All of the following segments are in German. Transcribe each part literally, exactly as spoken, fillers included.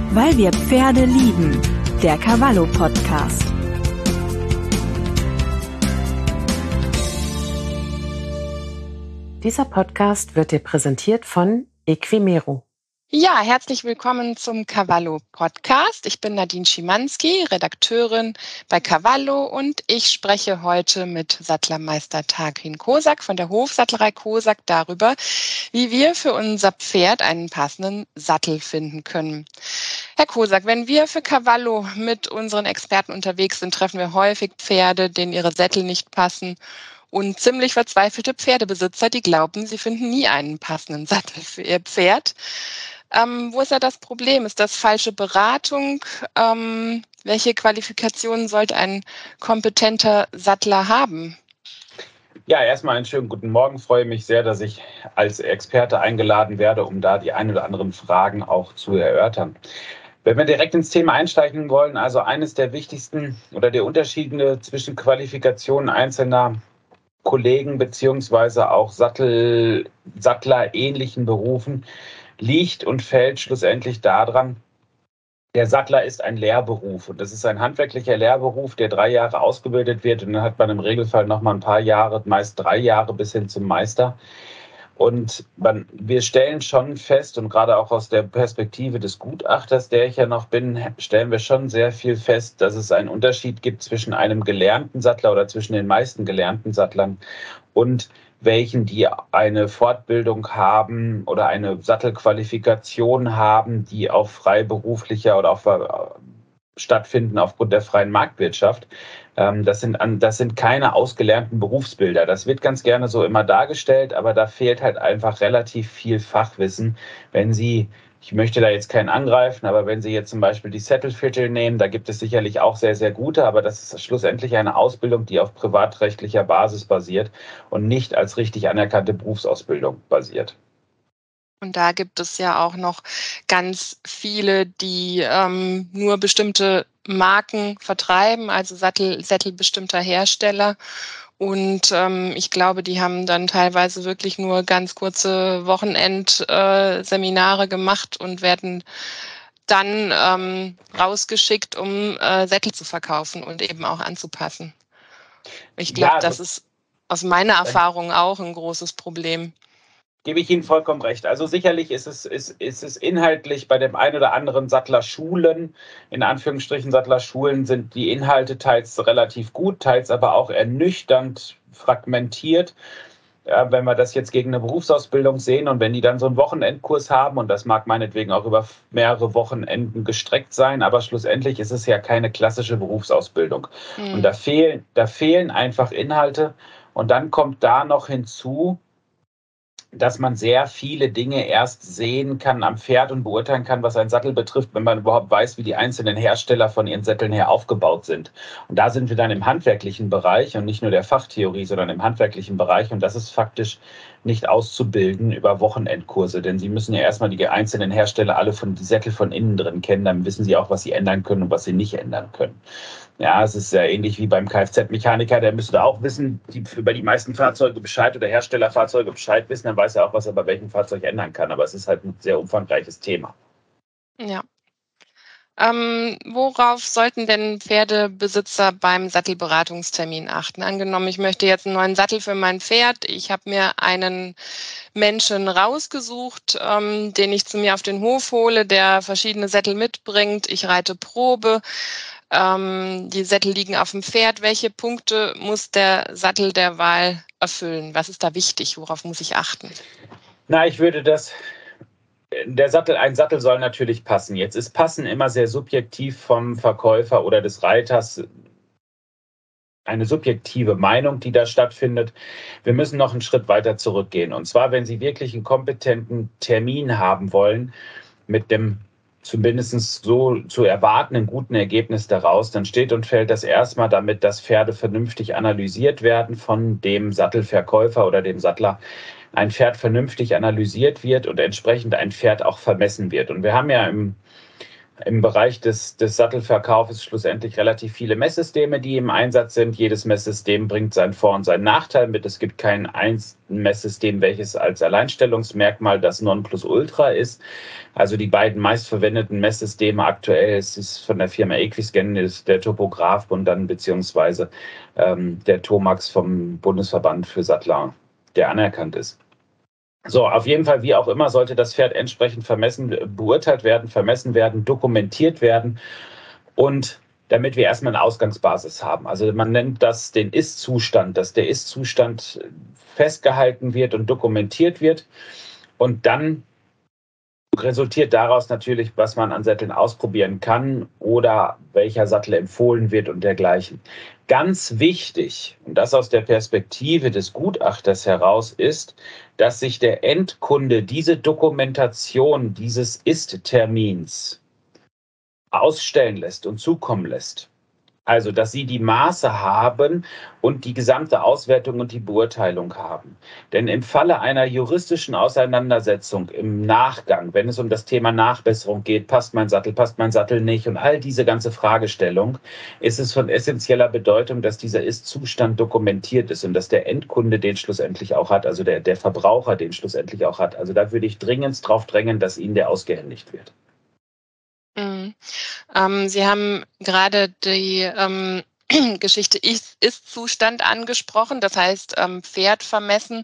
Weil wir Pferde lieben. Der Cavallo Podcast. Dieser Podcast wird dir präsentiert von Equimero. Ja, herzlich willkommen zum Cavallo Podcast. Ich bin Nadine Schimanski, Redakteurin bei Cavallo, und ich spreche heute mit Sattlermeister Tarquin Kosak von der Hofsattlerei Kosak darüber, wie wir für unser Pferd einen passenden Sattel finden können. Herr Kosak, wenn wir für Cavallo mit unseren Experten unterwegs sind, treffen wir häufig Pferde, denen ihre Sättel nicht passen, und ziemlich verzweifelte Pferdebesitzer, die glauben, sie finden nie einen passenden Sattel für ihr Pferd. Ähm, wo ist da das Problem? Ist das falsche Beratung? Ähm, welche Qualifikationen sollte ein kompetenter Sattler haben? Ja, erstmal einen schönen guten Morgen. Ich freue mich sehr, dass ich als Experte eingeladen werde, um da die ein oder anderen Fragen auch zu erörtern. Wenn wir direkt ins Thema einsteigen wollen, also eines der wichtigsten oder der Unterschiede zwischen Qualifikationen einzelner Kollegen beziehungsweise auch Sattel, Sattler-ähnlichen Berufen liegt und fällt schlussendlich daran, der Sattler ist ein Lehrberuf, und das ist ein handwerklicher Lehrberuf, der drei Jahre ausgebildet wird, und dann hat man im Regelfall noch mal ein paar Jahre, meist drei Jahre bis hin zum Meister. Und man, wir stellen schon fest, und gerade auch aus der Perspektive des Gutachters, der ich ja noch bin, stellen wir schon sehr viel fest, dass es einen Unterschied gibt zwischen einem gelernten Sattler oder zwischen den meisten gelernten Sattlern und welchen, die eine Fortbildung haben oder eine Sattelqualifikation haben, die auf freiberuflicher oder auf stattfinden aufgrund der freien Marktwirtschaft. Das sind, das sind keine ausgelernten Berufsbilder. Das wird ganz gerne so immer dargestellt, aber da fehlt halt einfach relativ viel Fachwissen. Wenn Sie, ich möchte da jetzt keinen angreifen, aber wenn Sie jetzt zum Beispiel die Sattelviertel nehmen, da gibt es sicherlich auch sehr, sehr gute, aber das ist schlussendlich eine Ausbildung, die auf privatrechtlicher Basis basiert und nicht als richtig anerkannte Berufsausbildung basiert. Und da gibt es ja auch noch ganz viele, die ähm, nur bestimmte Marken vertreiben, also Sattel, Sättel bestimmter Hersteller. Und ähm, ich glaube, die haben dann teilweise wirklich nur ganz kurze Wochenendseminare äh, gemacht und werden dann ähm, rausgeschickt, um äh, Sättel zu verkaufen und eben auch anzupassen. Ich glaube, ja, das ist aus meiner Erfahrung auch ein großes Problem. Gebe ich Ihnen vollkommen recht. Also sicherlich ist es, ist, ist es inhaltlich bei dem einen oder anderen Sattlerschulen, in Anführungsstrichen Sattlerschulen, sind die Inhalte teils relativ gut, teils aber auch ernüchternd fragmentiert. Ja, wenn wir das jetzt gegen eine Berufsausbildung sehen und wenn die dann so einen Wochenendkurs haben, und das mag meinetwegen auch über mehrere Wochenenden gestreckt sein, aber schlussendlich ist es ja keine klassische Berufsausbildung. Mhm. Und da fehlen, da fehlen einfach Inhalte. Und dann kommt da noch hinzu, dass man sehr viele Dinge erst sehen kann am Pferd und beurteilen kann, was einen Sattel betrifft, wenn man überhaupt weiß, wie die einzelnen Hersteller von ihren Sätteln her aufgebaut sind. Und da sind wir dann im handwerklichen Bereich und nicht nur der Fachtheorie, sondern im handwerklichen Bereich. Und das ist faktisch nicht auszubilden über Wochenendkurse, denn Sie müssen ja erstmal die einzelnen Hersteller alle von die Sättel von innen drin kennen, dann wissen Sie auch, was Sie ändern können und was Sie nicht ändern können. Ja, es ist ja ähnlich wie beim Kfz-Mechaniker, der müsste auch wissen, die über die meisten Fahrzeuge Bescheid oder Herstellerfahrzeuge Bescheid wissen, dann weiß er auch, was er bei welchem Fahrzeug ändern kann. Aber es ist halt ein sehr umfangreiches Thema. Ja. Ähm, worauf sollten denn Pferdebesitzer beim Sattelberatungstermin achten? Angenommen, ich möchte jetzt einen neuen Sattel für mein Pferd. Ich habe mir einen Menschen rausgesucht, ähm, den ich zu mir auf den Hof hole, der verschiedene Sättel mitbringt. Ich reite Probe. Ähm, die Sättel liegen auf dem Pferd. Welche Punkte muss der Sattel der Wahl erfüllen? Was ist da wichtig? Worauf muss ich achten? Na, ich würde das... Der Sattel, ein Sattel soll natürlich passen. Jetzt ist Passen immer sehr subjektiv vom Verkäufer oder des Reiters. Eine subjektive Meinung, die da stattfindet. Wir müssen noch einen Schritt weiter zurückgehen. Und zwar, wenn Sie wirklich einen kompetenten Termin haben wollen, mit dem zumindest so zu erwartenden guten Ergebnis daraus, dann steht und fällt das erstmal damit, dass Pferde vernünftig analysiert werden von dem Sattelverkäufer oder dem Sattler. Ein Pferd vernünftig analysiert wird und entsprechend ein Pferd auch vermessen wird. Und wir haben ja im im Bereich des, des Sattelverkaufs schlussendlich relativ viele Messsysteme, die im Einsatz sind. Jedes Messsystem bringt seinen Vor- und seinen Nachteil mit. Es gibt kein einzelnes Messsystem, welches als Alleinstellungsmerkmal das Nonplusultra ist. Also die beiden meistverwendeten Messsysteme aktuell, es ist von der Firma Equiscan, ist der Topograph und dann beziehungsweise ähm, der Tomax vom Bundesverband für Sattler, der anerkannt ist. So, auf jeden Fall, wie auch immer, sollte das Pferd entsprechend vermessen, beurteilt werden, vermessen werden, dokumentiert werden und damit wir erstmal eine Ausgangsbasis haben. Also man nennt das den Ist-Zustand, dass der Ist-Zustand festgehalten wird und dokumentiert wird und dann resultiert daraus natürlich, was man an Sätteln ausprobieren kann oder welcher Sattel empfohlen wird und dergleichen. Ganz wichtig, und das aus der Perspektive des Gutachters heraus, ist, dass sich der Endkunde diese Dokumentation dieses Ist-Termins ausstellen lässt und zukommen lässt. Also, dass Sie die Maße haben und die gesamte Auswertung und die Beurteilung haben. Denn im Falle einer juristischen Auseinandersetzung im Nachgang, wenn es um das Thema Nachbesserung geht, passt mein Sattel, passt mein Sattel nicht und all diese ganze Fragestellung, ist es von essentieller Bedeutung, dass dieser Ist-Zustand dokumentiert ist und dass der Endkunde den schlussendlich auch hat, also der, der Verbraucher den schlussendlich auch hat. Also da würde ich dringend drauf drängen, dass Ihnen der ausgehändigt wird. Mhm. Ähm, Sie haben gerade die ähm, Geschichte Ist-Zustand angesprochen, das heißt ähm, Pferd vermessen.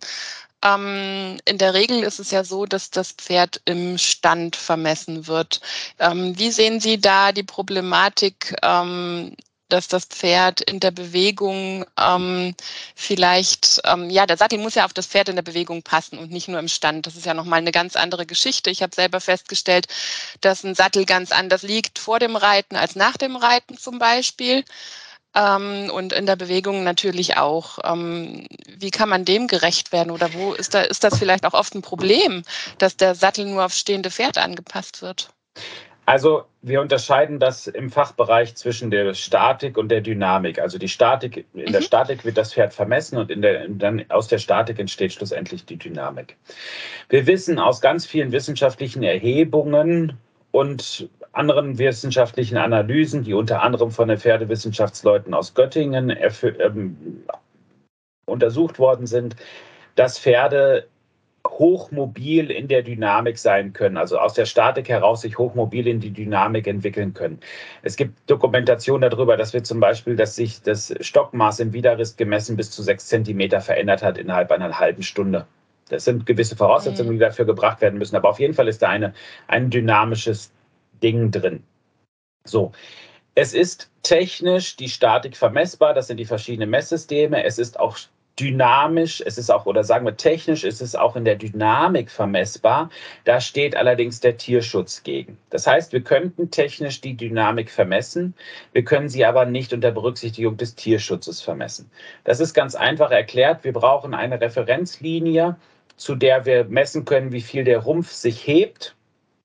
Ähm, in der Regel ist es ja so, dass das Pferd im Stand vermessen wird. Ähm, wie sehen Sie da die Problematik, ähm, dass das Pferd in der Bewegung ähm, vielleicht, ähm, ja, der Sattel muss ja auf das Pferd in der Bewegung passen und nicht nur im Stand. Das ist ja nochmal eine ganz andere Geschichte. Ich habe selber festgestellt, dass ein Sattel ganz anders liegt vor dem Reiten als nach dem Reiten zum Beispiel. Ähm, und in der Bewegung natürlich auch. Ähm, wie kann man dem gerecht werden oder wo ist da, ist das vielleicht auch oft ein Problem, dass der Sattel nur aufs stehende Pferd angepasst wird? Also wir unterscheiden das im Fachbereich zwischen der Statik und der Dynamik. Also die Statik, in der Mhm. Statik wird das Pferd vermessen und in der, dann aus der Statik entsteht schlussendlich die Dynamik. Wir wissen aus ganz vielen wissenschaftlichen Erhebungen und anderen wissenschaftlichen Analysen, die unter anderem von den Pferdewissenschaftsleuten aus Göttingen ähm, untersucht worden sind, dass Pferde hochmobil in der Dynamik sein können, also aus der Statik heraus sich hochmobil in die Dynamik entwickeln können. Es gibt Dokumentation darüber, dass wir zum Beispiel, dass sich das Stockmaß im Widerriss gemessen bis zu sechs Zentimeter verändert hat innerhalb einer halben Stunde. Das sind gewisse Voraussetzungen, die dafür gebracht werden müssen, aber auf jeden Fall ist da eine, ein dynamisches Ding drin. So. Es ist technisch die Statik vermessbar, das sind die verschiedenen Messsysteme. Es ist auch dynamisch, es ist auch, oder sagen wir technisch, ist es auch in der Dynamik vermessbar. Da steht allerdings der Tierschutz gegen. Das heißt, wir könnten technisch die Dynamik vermessen, wir können sie aber nicht unter Berücksichtigung des Tierschutzes vermessen. Das ist ganz einfach erklärt. Wir brauchen eine Referenzlinie, zu der wir messen können, wie viel der Rumpf sich hebt.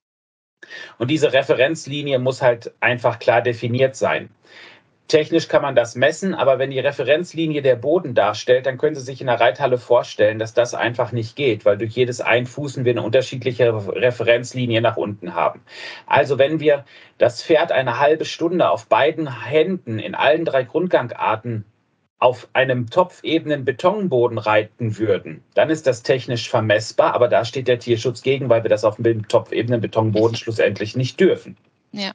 Und diese Referenzlinie muss halt einfach klar definiert sein. Technisch kann man das messen, aber wenn die Referenzlinie der Boden darstellt, dann können Sie sich in der Reithalle vorstellen, dass das einfach nicht geht, weil durch jedes Einfußen wir eine unterschiedliche Referenzlinie nach unten haben. Also wenn wir das Pferd eine halbe Stunde auf beiden Händen in allen drei Grundgangarten auf einem topfebenen Betonboden reiten würden, dann ist das technisch vermessbar, aber da steht der Tierschutz gegen, weil wir das auf dem topfebenen Betonboden schlussendlich nicht dürfen. Ja.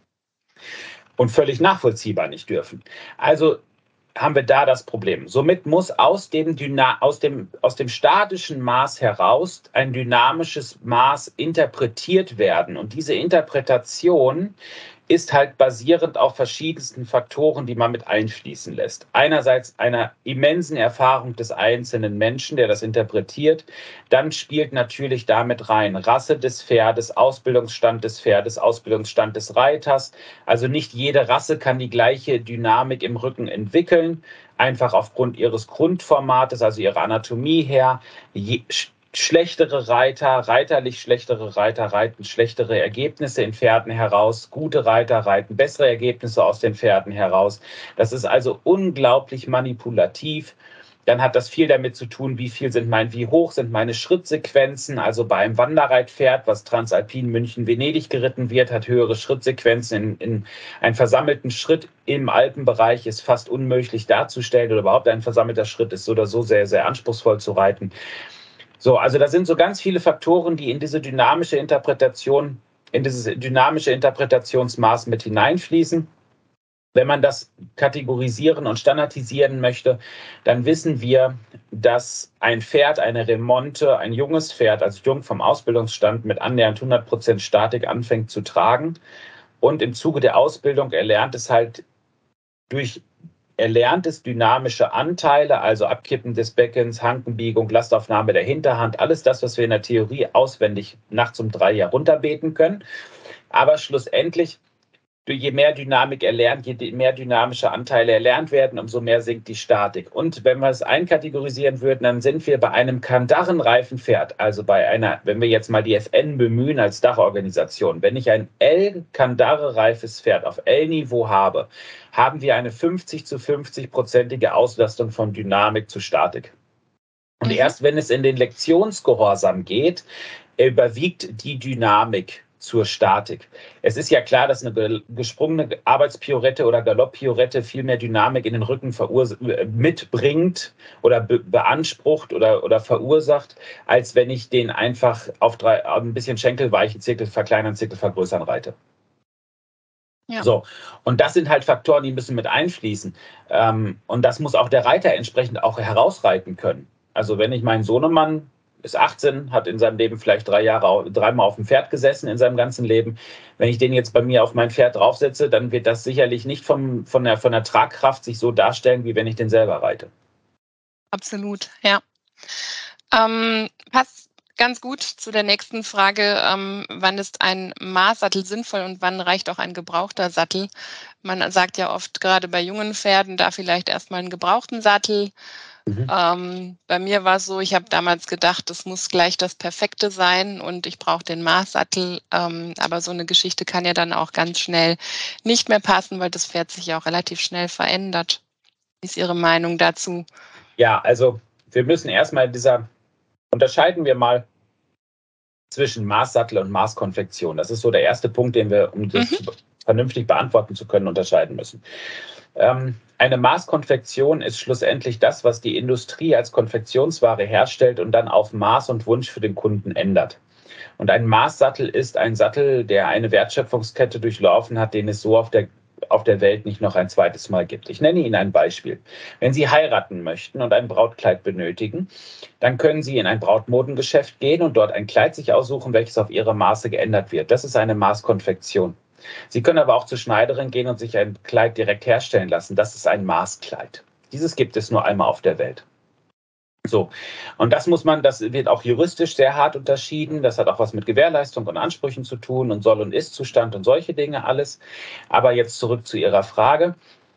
Und völlig nachvollziehbar nicht dürfen. Also haben wir da das Problem. Somit muss aus dem, Dyna- aus dem, aus dem statischen Maß heraus ein dynamisches Maß interpretiert werden. Und diese Interpretation ist halt basierend auf verschiedensten Faktoren, die man mit einfließen lässt. Einerseits einer immensen Erfahrung des einzelnen Menschen, der das interpretiert. Dann spielt natürlich damit rein Rasse des Pferdes, Ausbildungsstand des Pferdes, Ausbildungsstand des Reiters. Also nicht jede Rasse kann die gleiche Dynamik im Rücken entwickeln, einfach aufgrund ihres Grundformates, also ihrer Anatomie her. Je, Schlechtere Reiter, reiterlich schlechtere Reiter reiten schlechtere Ergebnisse in Pferden heraus. Gute Reiter reiten bessere Ergebnisse aus den Pferden heraus. Das ist also unglaublich manipulativ. Dann hat das viel damit zu tun, wie viel sind mein, wie hoch sind meine Schrittsequenzen. Also bei einem Wanderreitpferd, was Transalpin München-Venedig geritten wird, hat höhere Schrittsequenzen. In, in einen versammelten Schritt im Alpenbereich ist fast unmöglich darzustellen oder überhaupt ein versammelter Schritt ist so oder so sehr, sehr anspruchsvoll zu reiten. So, also da sind so ganz viele Faktoren, die in diese dynamische Interpretation, in dieses dynamische Interpretationsmaß mit hineinfließen. Wenn man das kategorisieren und standardisieren möchte, dann wissen wir, dass ein Pferd, eine Remonte, ein junges Pferd, also jung vom Ausbildungsstand mit annähernd hundert Prozent Statik anfängt zu tragen und im Zuge der Ausbildung erlernt es halt durch erlernt es dynamische Anteile, also Abkippen des Beckens, Hankenbiegung, Lastaufnahme der Hinterhand, alles das, was wir in der Theorie auswendig nachts um drei Jahr runterbeten können. Aber schlussendlich, je mehr Dynamik erlernt, je mehr dynamische Anteile erlernt werden, umso mehr sinkt die Statik. Und wenn wir es einkategorisieren würden, dann sind wir bei einem Kandaren-Reifenpferd, also bei einer, wenn wir jetzt mal die F N bemühen als Dachorganisation, wenn ich ein L-Kandare-reifes Pferd auf L-Niveau habe, haben wir eine fünfzig zu fünfzig-prozentige Auslastung von Dynamik zu Statik. Und mhm. erst wenn es in den Lektionsgehorsam geht, überwiegt die Dynamik zur Statik. Es ist ja klar, dass eine gesprungene Arbeitspiorette oder Galopppiorette viel mehr Dynamik in den Rücken mitbringt oder be beansprucht oder, oder verursacht, als wenn ich den einfach auf, drei, auf ein bisschen schenkelweichen Zirkel verkleinern, Zirkel vergrößern reite. Ja. So, und das sind halt Faktoren, die müssen mit einfließen. Ähm, und das muss auch der Reiter entsprechend auch herausreiten können. Also wenn ich meinen Sohnemann ist achtzehn, hat in seinem Leben vielleicht drei Jahre, dreimal auf dem Pferd gesessen in seinem ganzen Leben. Wenn ich den jetzt bei mir auf mein Pferd draufsetze, dann wird das sicherlich nicht vom, von, der, von der Tragkraft sich so darstellen, wie wenn ich den selber reite. Absolut, ja. Ähm, passt ganz gut zu der nächsten Frage. Ähm, wann ist ein Maßsattel sinnvoll und wann reicht auch ein gebrauchter Sattel? Man sagt ja oft, gerade bei jungen Pferden, da vielleicht erstmal einen gebrauchten Sattel. Mhm. Ähm, bei mir war es so, ich habe damals gedacht, das muss gleich das Perfekte sein und ich brauche den Maßsattel. Ähm, aber so eine Geschichte kann ja dann auch ganz schnell nicht mehr passen, weil das Pferd sich ja auch relativ schnell verändert. Wie ist Ihre Meinung dazu? Ja, also wir müssen erstmal dieser, unterscheiden wir mal zwischen Maßsattel und Maßkonfektion. Das ist so der erste Punkt, den wir, um das mhm. vernünftig beantworten zu können, unterscheiden müssen. Ähm, eine Maßkonfektion ist schlussendlich das, was die Industrie als Konfektionsware herstellt und dann auf Maß und Wunsch für den Kunden ändert. Und ein Maßsattel ist ein Sattel, der eine Wertschöpfungskette durchlaufen hat, den es so auf der, auf der Welt nicht noch ein zweites Mal gibt. Ich nenne Ihnen ein Beispiel. Wenn Sie heiraten möchten und ein Brautkleid benötigen, dann können Sie in ein Brautmodengeschäft gehen und dort ein Kleid sich aussuchen, welches auf Ihre Maße geändert wird. Das ist eine Maßkonfektion. Sie können aber auch zur Schneiderin gehen und sich ein Kleid direkt herstellen lassen. Das ist ein Maßkleid. Dieses gibt es nur einmal auf der Welt. So, und das muss man, das wird auch juristisch sehr hart unterschieden. Das hat auch was mit Gewährleistung und Ansprüchen zu tun und Soll- und Ist-Zustand und solche Dinge alles. Aber jetzt zurück zu Ihrer Frage.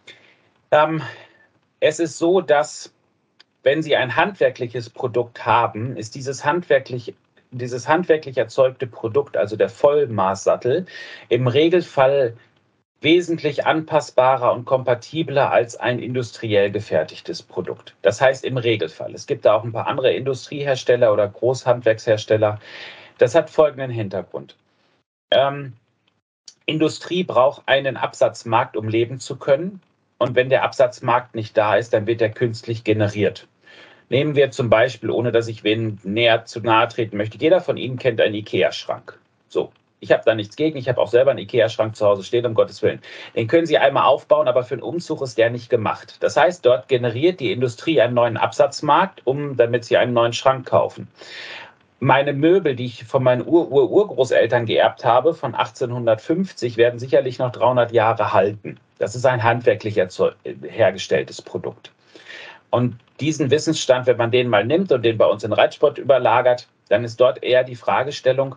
Ähm, es ist so, dass wenn Sie ein handwerkliches Produkt haben, ist dieses handwerklich Dieses handwerklich erzeugte Produkt, also der Vollmaßsattel, im Regelfall wesentlich anpassbarer und kompatibler als ein industriell gefertigtes Produkt. Das heißt im Regelfall. Es gibt da auch ein paar andere Industriehersteller oder Großhandwerkshersteller. Das hat folgenden Hintergrund. Ähm, Industrie braucht einen Absatzmarkt, um leben zu können. Und wenn der Absatzmarkt nicht da ist, dann wird er künstlich generiert. Nehmen wir zum Beispiel, ohne dass ich wen näher zu nahe treten möchte, jeder von Ihnen kennt einen Ikea-Schrank. So, ich habe da nichts gegen, ich habe auch selber einen Ikea-Schrank zu Hause stehen, um Gottes Willen. Den können Sie einmal aufbauen, aber für einen Umzug ist der nicht gemacht. Das heißt, dort generiert die Industrie einen neuen Absatzmarkt, um, damit Sie einen neuen Schrank kaufen. Meine Möbel, die ich von meinen Ur-Ur-Urgroßeltern geerbt habe, von achtzehnhundertfünfzig, werden sicherlich noch dreihundert Jahre halten. Das ist ein handwerklich hergestelltes Produkt. Und diesen Wissensstand, wenn man den mal nimmt und den bei uns in Reitsport überlagert, dann ist dort eher die Fragestellung,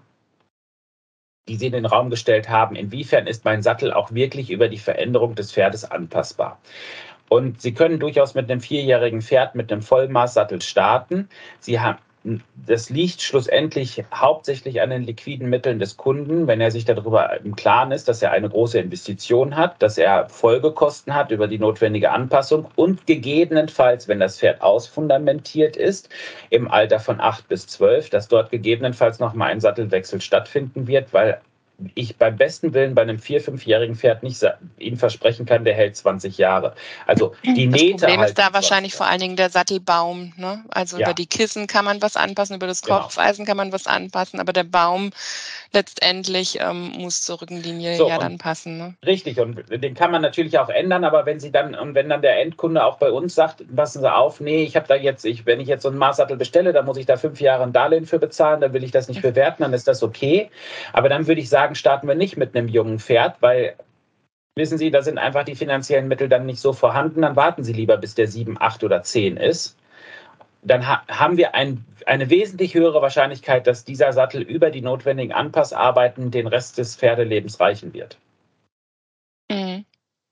die Sie in den Raum gestellt haben, inwiefern ist mein Sattel auch wirklich über die Veränderung des Pferdes anpassbar. Und Sie können durchaus mit einem vierjährigen Pferd mit einem Vollmaßsattel starten. Sie haben, das liegt schlussendlich hauptsächlich an den liquiden Mitteln des Kunden, wenn er sich darüber im Klaren ist, dass er eine große Investition hat, dass er Folgekosten hat über die notwendige Anpassung und gegebenenfalls, wenn das Pferd ausfundamentiert ist, im Alter von acht bis zwölf, dass dort gegebenenfalls nochmal ein Sattelwechsel stattfinden wird, weil ich beim besten Willen bei einem vier-, fünfjährigen Pferd nicht Ihnen versprechen kann, der hält zwanzig Jahre. Also die das Nähte Problem ist da halten wahrscheinlich zwanzig vor allen Dingen der Sattelbaum. Ne? Also Ja. über die Kissen kann man was anpassen, über das Genau. Kopfeisen kann man was anpassen, aber der Baum letztendlich ähm, muss zur Rückenlinie So, ja und dann passen. Ne? Richtig, und den kann man natürlich auch ändern, aber wenn Sie dann, und wenn dann der Endkunde auch bei uns sagt, passen Sie auf, nee, ich habe da jetzt, ich, wenn ich jetzt so einen Maßsattel bestelle, dann muss ich da fünf Jahre ein Darlehen für bezahlen, dann will ich das nicht bewerten, dann ist das okay. Aber dann würde ich sagen, starten wir nicht mit einem jungen Pferd, weil, wissen Sie, da sind einfach die finanziellen Mittel dann nicht so vorhanden, dann warten Sie lieber, bis der sieben, acht oder zehn ist. Dann ha- haben wir ein, eine wesentlich höhere Wahrscheinlichkeit, dass dieser Sattel über die notwendigen Anpassarbeiten den Rest des Pferdelebens reichen wird. Mhm.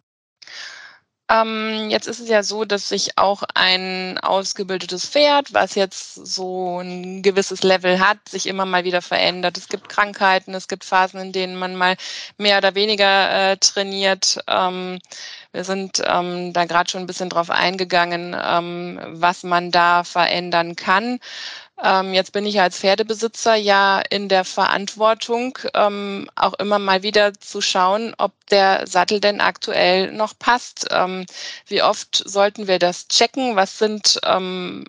Ähm, jetzt ist es ja so, dass sich auch ein ausgebildetes Pferd, was jetzt so ein gewisses Level hat, sich immer mal wieder verändert. Es gibt Krankheiten, es gibt Phasen, in denen man mal mehr oder weniger äh, trainiert. Ähm, wir sind ähm, da gerade schon ein bisschen drauf eingegangen, ähm, was man da verändern kann. Ähm, jetzt bin ich als Pferdebesitzer ja in der Verantwortung, ähm, auch immer mal wieder zu schauen, ob der Sattel denn aktuell noch passt. Ähm, wie oft sollten wir das checken? Was sind ähm,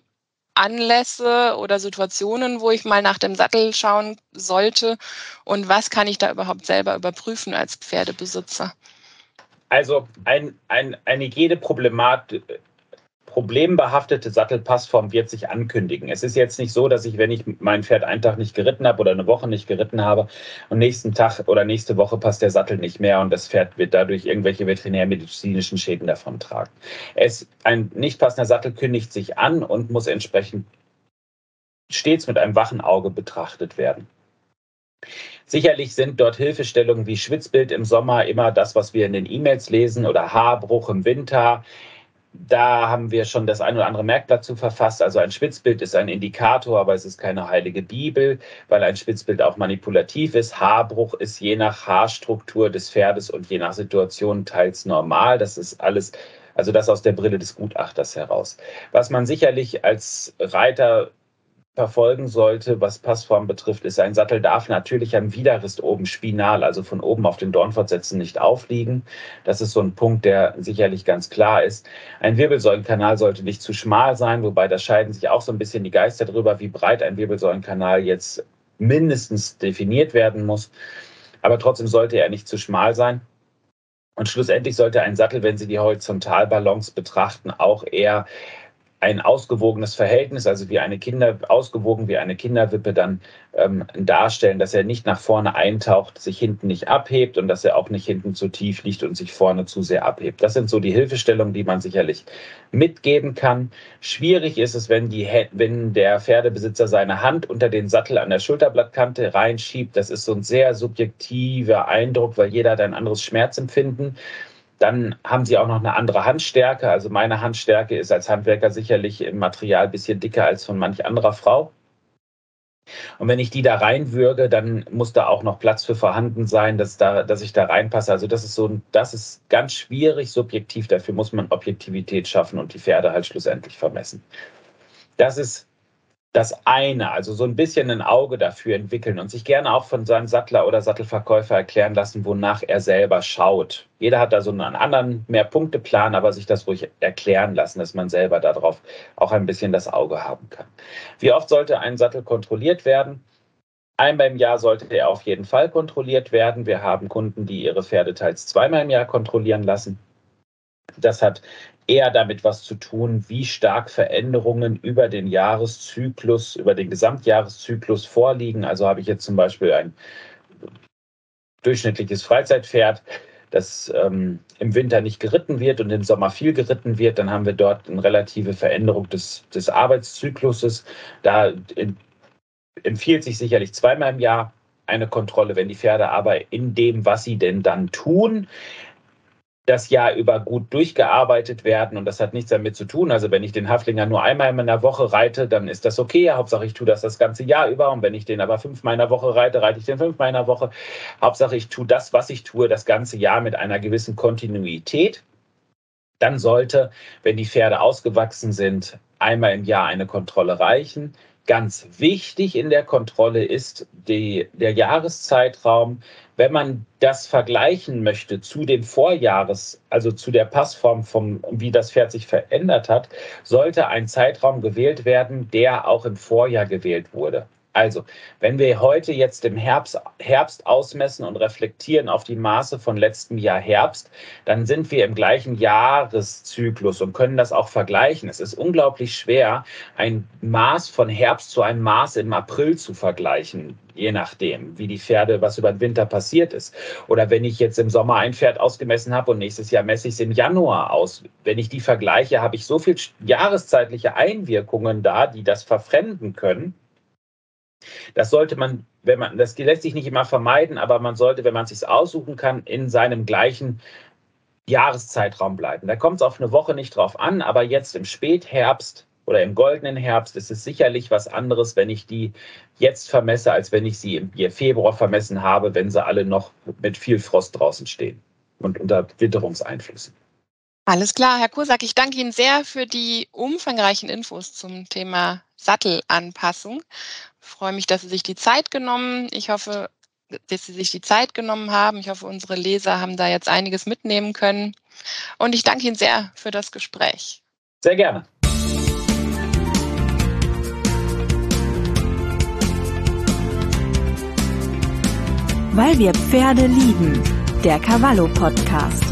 Anlässe oder Situationen, wo ich mal nach dem Sattel schauen sollte? Und was kann ich da überhaupt selber überprüfen als Pferdebesitzer? Also ein, ein, eine jede Problematik, problembehaftete Sattelpassform wird sich ankündigen. Es ist jetzt nicht so, dass ich, wenn ich mein Pferd einen Tag nicht geritten habe oder eine Woche nicht geritten habe und nächsten Tag oder nächste Woche passt der Sattel nicht mehr und das Pferd wird dadurch irgendwelche veterinärmedizinischen Schäden davontragen. Es, ein nicht passender Sattel kündigt sich an und muss entsprechend stets mit einem wachen Auge betrachtet werden. Sicherlich sind dort Hilfestellungen wie Schwitzbild im Sommer immer das, was wir in den E-Mails lesen, oder Haarbruch im Winter. Da haben wir schon das ein oder andere Merkblatt zu verfasst. Also ein Schwitzbild ist ein Indikator, aber es ist keine heilige Bibel, weil ein Schwitzbild auch manipulativ ist. Haarbruch ist je nach Haarstruktur des Pferdes und je nach Situation teils normal. Das ist alles, also das aus der Brille des Gutachters heraus. Was man sicherlich als Reiter verfolgen sollte, was Passform betrifft, ist, ein Sattel darf natürlich am Widerrist oben spinal, also von oben auf den Dornfortsätzen, nicht aufliegen. Das ist so ein Punkt, der sicherlich ganz klar ist. Ein Wirbelsäulenkanal sollte nicht zu schmal sein, wobei da scheiden sich auch so ein bisschen die Geister drüber, wie breit ein Wirbelsäulenkanal jetzt mindestens definiert werden muss. Aber trotzdem sollte er nicht zu schmal sein. Und schlussendlich sollte ein Sattel, wenn Sie die Horizontalbalance betrachten, auch eher ein ausgewogenes Verhältnis, also wie eine Kinder, ausgewogen wie eine Kinderwippe dann ähm, darstellen, dass er nicht nach vorne eintaucht, sich hinten nicht abhebt und dass er auch nicht hinten zu tief liegt und sich vorne zu sehr abhebt. Das sind so die Hilfestellungen, die man sicherlich mitgeben kann. Schwierig ist es, wenn, die, wenn der Pferdebesitzer seine Hand unter den Sattel an der Schulterblattkante reinschiebt. Das ist so ein sehr subjektiver Eindruck, weil jeder hat ein anderes Schmerzempfinden. Dann haben sie auch noch eine andere Handstärke. Also meine Handstärke ist als Handwerker sicherlich im Material ein bisschen dicker als von manch anderer Frau. Und wenn ich die da reinwürge, dann muss da auch noch Platz für vorhanden sein, dass, da, dass ich da reinpasse. Also das ist so, das ist ganz schwierig subjektiv. Dafür muss man Objektivität schaffen und die Pferde halt schlussendlich vermessen. Das ist das eine, also so ein bisschen ein Auge dafür entwickeln und sich gerne auch von seinem Sattler oder Sattelverkäufer erklären lassen, wonach er selber schaut. Jeder hat da so einen anderen Mehr-Punkte-Plan, aber sich das ruhig erklären lassen, dass man selber darauf auch ein bisschen das Auge haben kann. Wie oft sollte ein Sattel kontrolliert werden? Einmal im Jahr sollte er auf jeden Fall kontrolliert werden. Wir haben Kunden, die ihre Pferde teils zweimal im Jahr kontrollieren lassen. Das hat eher damit was zu tun, wie stark Veränderungen über den Jahreszyklus, über den Gesamtjahreszyklus vorliegen. Also habe ich jetzt zum Beispiel ein durchschnittliches Freizeitpferd, das ähm, im Winter nicht geritten wird und im Sommer viel geritten wird, dann haben wir dort eine relative Veränderung des, des Arbeitszykluses. Da in, empfiehlt sich sicherlich zweimal im Jahr eine Kontrolle, wenn die Pferde aber in dem, was sie denn dann tun, das Jahr über gut durchgearbeitet werden und das hat nichts damit zu tun. Also wenn ich den Haflinger nur einmal in einer Woche reite, dann ist das okay. Hauptsache ich tue das das ganze Jahr über und wenn ich den aber fünfmal in der Woche reite, reite ich den fünfmal in der Woche. Hauptsache ich tue das, was ich tue, das ganze Jahr mit einer gewissen Kontinuität. Dann sollte, wenn die Pferde ausgewachsen sind, einmal im Jahr eine Kontrolle reichen. Ganz wichtig in der Kontrolle ist die, der Jahreszeitraum. Wenn man das vergleichen möchte zu dem Vorjahres, also zu der Passform, vom, wie das Pferd sich verändert hat, sollte ein Zeitraum gewählt werden, der auch im Vorjahr gewählt wurde. Also, wenn wir heute jetzt im Herbst, Herbst ausmessen und reflektieren auf die Maße von letztem Jahr Herbst, dann sind wir im gleichen Jahreszyklus und können das auch vergleichen. Es ist unglaublich schwer, ein Maß von Herbst zu einem Maß im April zu vergleichen, je nachdem, wie die Pferde, was über den Winter passiert ist. Oder wenn ich jetzt im Sommer ein Pferd ausgemessen habe und nächstes Jahr messe ich es im Januar aus. Wenn ich die vergleiche, habe ich so viel jahreszeitliche Einwirkungen da, die das verfremden können. Das sollte man, wenn man, das lässt sich nicht immer vermeiden, aber man sollte, wenn man es sich aussuchen kann, in seinem gleichen Jahreszeitraum bleiben. Da kommt es auf eine Woche nicht drauf an, aber jetzt im Spätherbst oder im goldenen Herbst ist es sicherlich was anderes, wenn ich die jetzt vermesse, als wenn ich sie im Februar vermessen habe, wenn sie alle noch mit viel Frost draußen stehen und unter Witterungseinflüssen. Alles klar, Herr Kosak, ich danke Ihnen sehr für die umfangreichen Infos zum Thema Sattelanpassung. Ich freue mich, dass Sie sich die Zeit genommen. Ich hoffe, dass Sie sich die Zeit genommen haben. Ich hoffe, unsere Leser haben da jetzt einiges mitnehmen können. Und ich danke Ihnen sehr für das Gespräch. Sehr gerne. Weil wir Pferde lieben. Der Cavallo Podcast.